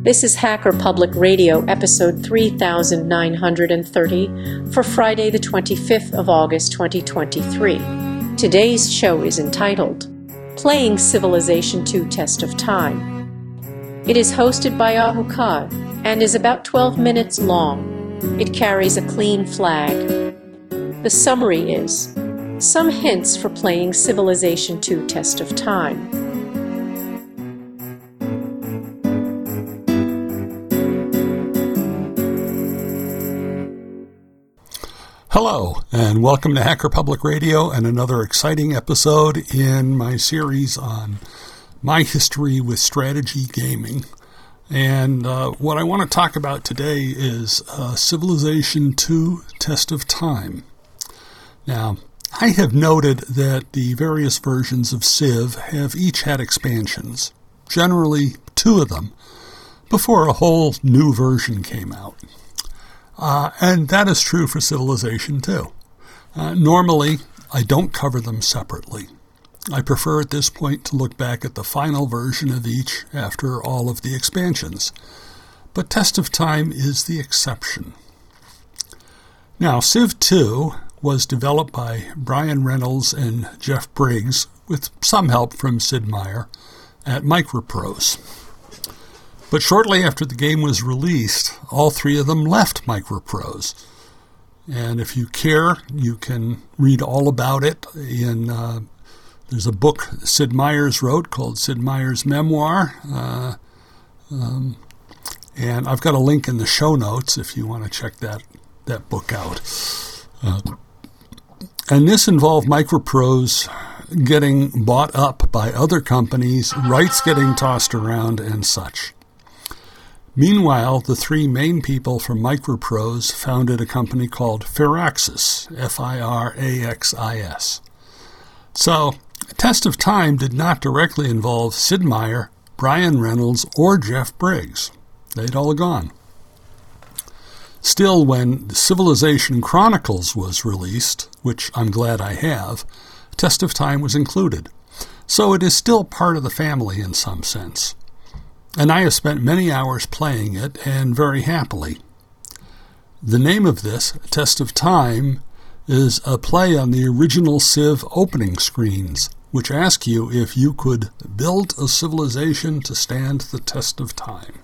This is Hacker Public Radio, episode 3930 for Friday, the 25th of August, 2023. Today's show is entitled, Playing Civilization II Test of Time. It is hosted by Ahukad and is about 12 minutes long. It carries a clean flag. The summary is, some hints for playing Civilization II Test of Time. Hello, and welcome to Hacker Public Radio and another exciting episode in my series on my history with strategy gaming. And what I want to talk about today is Civilization II Test of Time. Now, I have noted that the various versions of Civ have each had expansions, generally 2 of them, before a whole new version came out. And that is true for Civilization II. Normally, I don't cover them separately. I prefer at this point to look back at the final version of each after all of the expansions. But Test of Time is the exception. Now, Civ 2 was developed by Brian Reynolds and Jeff Briggs, with some help from Sid Meier, at Microprose. But shortly after the game was released, all 3 of them left Microprose. And if you care, you can read all about it in, there's a book Sid Meier's wrote called Sid Meier's Memoir. And I've got a link in the show notes if you want to check that book out. And this involved Microprose getting bought up by other companies, rights getting tossed around, and such. Meanwhile, the 3 main people from Microprose founded a company called Firaxis, Firaxis. So, Test of Time did not directly involve Sid Meier, Brian Reynolds, or Jeff Briggs. They'd all gone. Still, when Civilization Chronicles was released, which I'm glad I have, Test of Time was included. So it is still part of the family in some sense. And I have spent many hours playing it, and very happily. The name of this, Test of Time, is a play on the original Civ opening screens, which ask you if you could build a civilization to stand the test of time.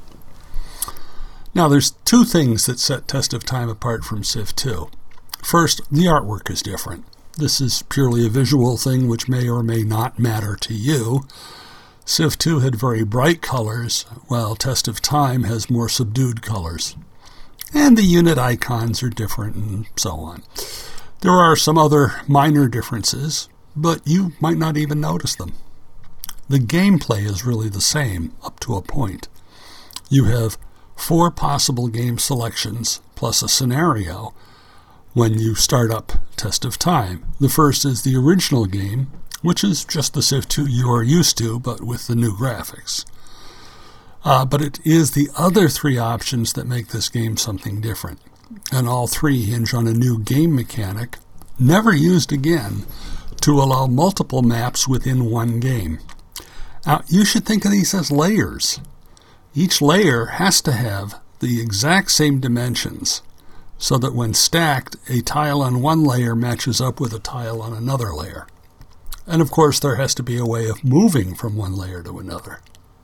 Now, there's 2 things that set Test of Time apart from Civ 2. First, the artwork is different. This is purely a visual thing which may or may not matter to you. Civ 2 had very bright colors, while Test of Time has more subdued colors. And the unit icons are different and so on. There are some other minor differences, but you might not even notice them. The gameplay is really the same, up to a point. You have 4 possible game selections, plus a scenario, when you start up Test of Time. The first is the original game, which is just the Civ 2 you are used to, but with the new graphics. But it is the other 3 options that make this game something different. And all 3 hinge on a new game mechanic, never used again, to allow multiple maps within one game. Now, you should think of these as layers. Each layer has to have the exact same dimensions, so that when stacked, a tile on one layer matches up with a tile on another layer. And of course, there has to be a way of moving from one layer to another.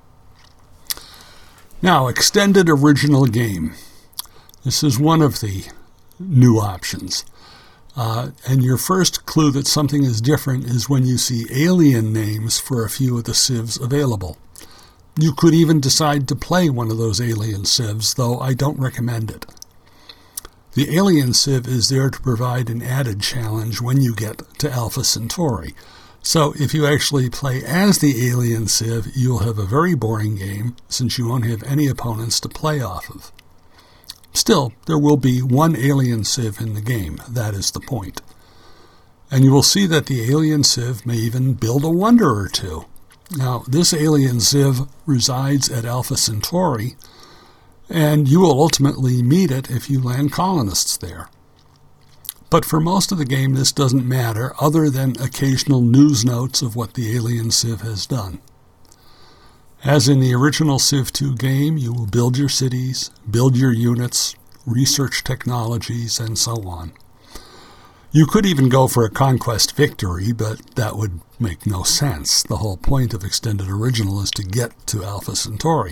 Now, extended original game. This is one of the new options. And your first clue that something is different is when you see alien names for a few of the civs available. You could even decide to play one of those alien civs, though I don't recommend it. The alien civ is there to provide an added challenge when you get to Alpha Centauri. So if you actually play as the alien civ, you'll have a very boring game, since you won't have any opponents to play off of. Still, there will be one alien civ in the game. That is the point. And you will see that the alien civ may even build a wonder or 2. Now, this alien civ resides at Alpha Centauri, and you will ultimately meet it if you land colonists there. But for most of the game, this doesn't matter, other than occasional news notes of what the alien civ has done. As in the original Civ 2 game, you will build your cities, build your units, research technologies, and so on. You could even go for a conquest victory, but that would make no sense. The whole point of Extended Original is to get to Alpha Centauri.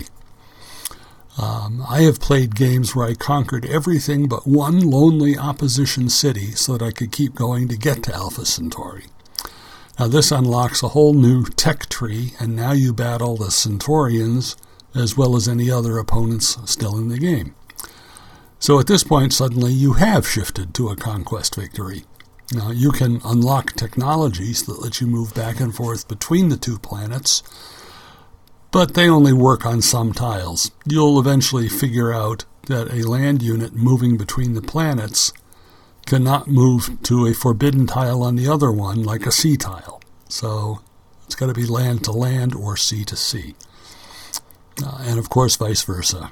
I have played games where I conquered everything but one lonely opposition city so that I could keep going to get to Alpha Centauri. Now this unlocks a whole new tech tree, and now you battle the Centaurians as well as any other opponents still in the game. So at this point, suddenly you have shifted to a conquest victory. Now you can unlock technologies that let you move back and forth between the two planets, but they only work on some tiles. You'll eventually figure out that a land unit moving between the planets cannot move to a forbidden tile on the other one, like a sea tile. So it's got to be land to land or sea to sea. And of course, vice versa.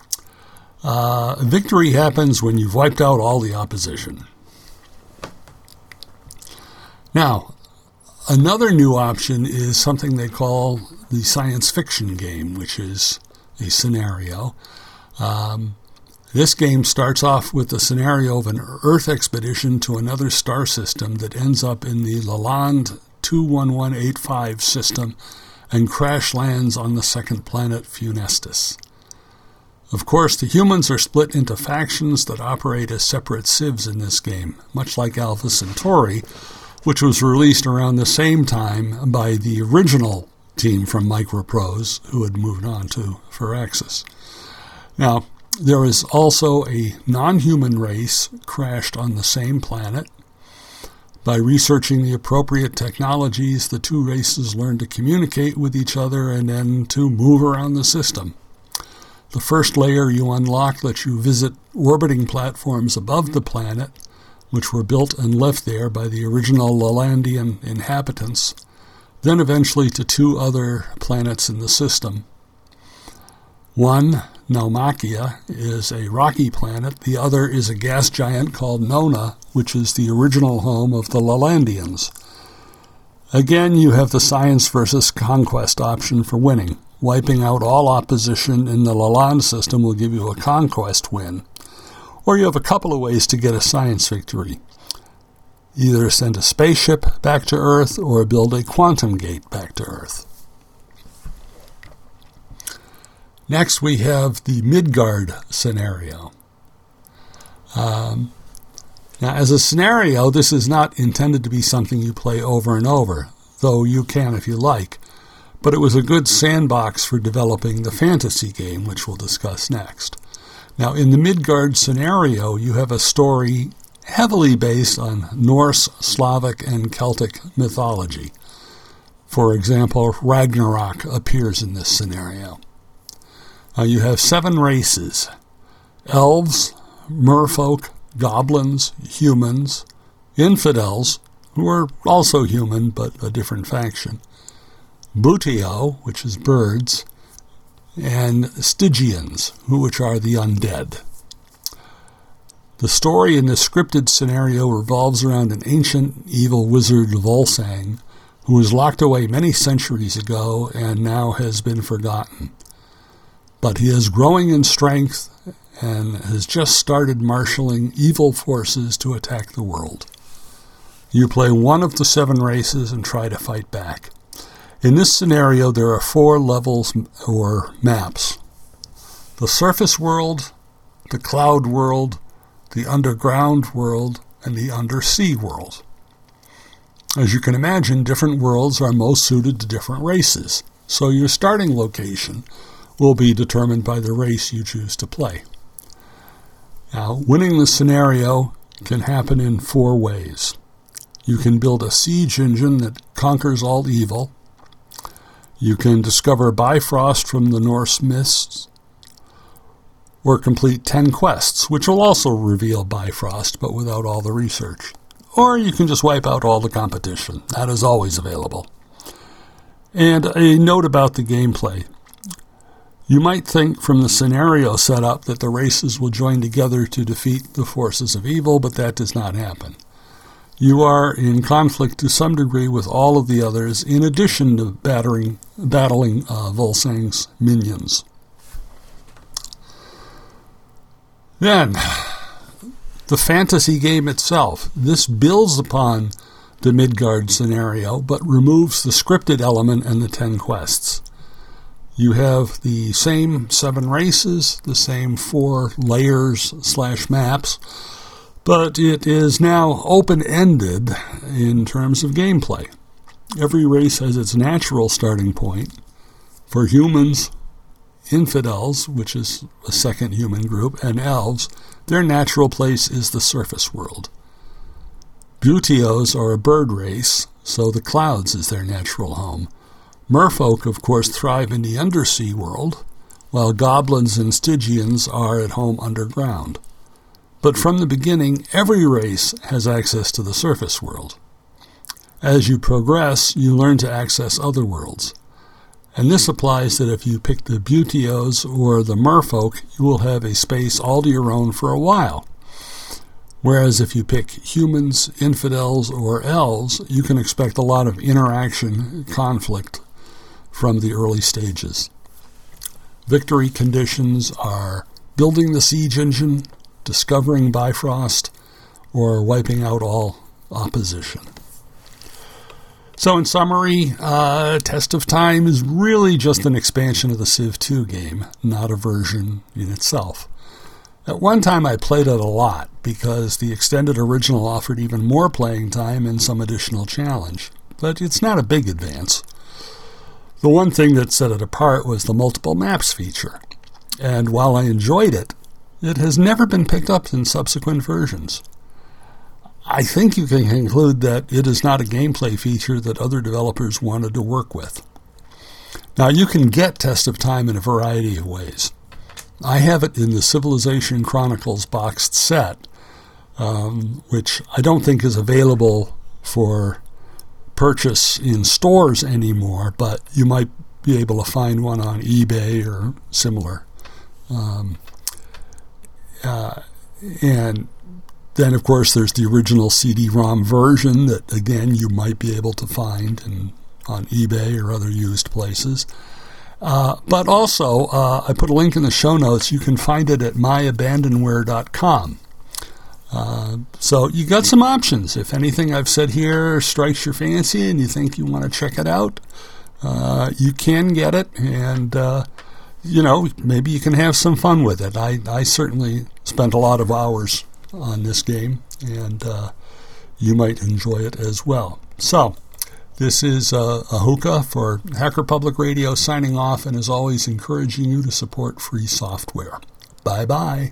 Victory happens when you've wiped out all the opposition. Now, another new option is something they call the science fiction game, which is a scenario. This game starts off with the scenario of an Earth expedition to another star system that ends up in the Lalande 21185 system and crash lands on the second planet Funestus. Of course, the humans are split into factions that operate as separate civs in this game, much like Alpha Centauri, which was released around the same time by the original team from Microprose, who had moved on to Firaxis. Now, there is also a non-human race crashed on the same planet. By researching the appropriate technologies, the two races learn to communicate with each other and then to move around the system. The first layer you unlock lets you visit orbiting platforms above the planet, which were built and left there by the original Lalandian inhabitants, then eventually to two other planets in the system. One, Naumachia, is a rocky planet. The other is a gas giant called Nona, which is the original home of the Lalandians. Again, you have the science versus conquest option for winning. Wiping out all opposition in the Lalande system will give you a conquest win. Or you have a couple of ways to get a science victory. Either send a spaceship back to Earth or build a quantum gate back to Earth. Next, we have the Midgard scenario. Now, as a scenario, this is not intended to be something you play over and over, though you can if you like. But it was a good sandbox for developing the fantasy game, which we'll discuss next. Now, in the Midgard scenario, you have a story heavily based on Norse, Slavic, and Celtic mythology. For example, Ragnarok appears in this scenario. Now, you have 7 races: elves, merfolk, goblins, humans, infidels, who are also human but a different faction, Buteo, which is birds, and Stygians, which are the undead. The story in the scripted scenario revolves around an ancient evil wizard, Volsang, who was locked away many centuries ago and now has been forgotten. But he is growing in strength and has just started marshaling evil forces to attack the world. You play one of the 7 races and try to fight back. In this scenario, there are 4 levels or maps: the surface world, the cloud world, the underground world, and the undersea world. As you can imagine, different worlds are most suited to different races, so your starting location will be determined by the race you choose to play. Now, winning the scenario can happen in 4 ways. You can build a siege engine that conquers all evil. You can discover Bifrost from the Norse myths, or complete 10 quests, which will also reveal Bifrost, but without all the research. Or you can just wipe out all the competition. That is always available. And a note about the gameplay. You might think from the scenario setup that the races will join together to defeat the forces of evil, but that does not happen. you are in conflict to some degree with all of the others, in addition to battling Volsang's minions. Then, the fantasy game itself. This builds upon the Midgard scenario, but removes the scripted element and the 10 quests. You have the same 7 races, the same 4 layers/maps, but it is now open-ended in terms of gameplay. Every race has its natural starting point. For humans, infidels, which is a second human group, and elves, their natural place is the surface world. Butios are a bird race, so the clouds is their natural home. Merfolk, of course, thrive in the undersea world, while goblins and Stygians are at home underground. But from the beginning, every race has access to the surface world. As you progress, you learn to access other worlds. And this applies that if you pick the Butios or the Merfolk, you will have a space all to your own for a while. Whereas if you pick humans, infidels, or elves, you can expect a lot of interaction, conflict from the early stages. Victory conditions are building the siege engine, discovering Bifrost, or wiping out all opposition. So in summary, Test of Time is really just an expansion of the Civ 2 game, not a version in itself. At one time I played it a lot because the extended original offered even more playing time and some additional challenge, but it's not a big advance. The one thing that set it apart was the multiple maps feature, and while I enjoyed it, it has never been picked up in subsequent versions. I think you can conclude that it is not a gameplay feature that other developers wanted to work with. Now, you can get Test of Time in a variety of ways. I have it in the Civilization Chronicles boxed set, which I don't think is available for purchase in stores anymore, but you might be able to find one on eBay or similar. And then, of course, there's the original CD-ROM version that, again, you might be able to find on eBay or other used places. But also, I put a link in the show notes. You can find it at myabandonware.com. So you got some options. If anything I've said here strikes your fancy and you think you want to check it out, you can get it, and maybe you can have some fun with it. I certainly spent a lot of hours on this game, and you might enjoy it as well. So this is Ahuka for Hacker Public Radio signing off, and as always encouraging you to support free software. Bye-bye.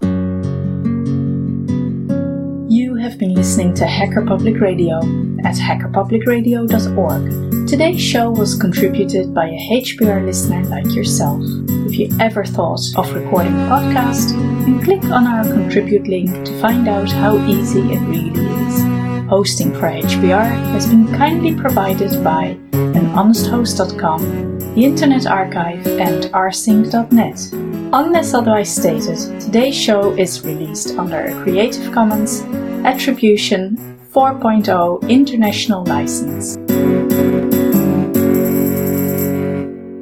You have been listening to Hacker Public Radio at hackerpublicradio.org. Today's show was contributed by a HPR listener like yourself. If you ever thought of recording a podcast, then click on our contribute link to find out how easy it really is. Hosting for HPR has been kindly provided by anhonesthost.com, the Internet Archive, and rsync.net. Unless otherwise stated, today's show is released under a Creative Commons Attribution 4.0 International License.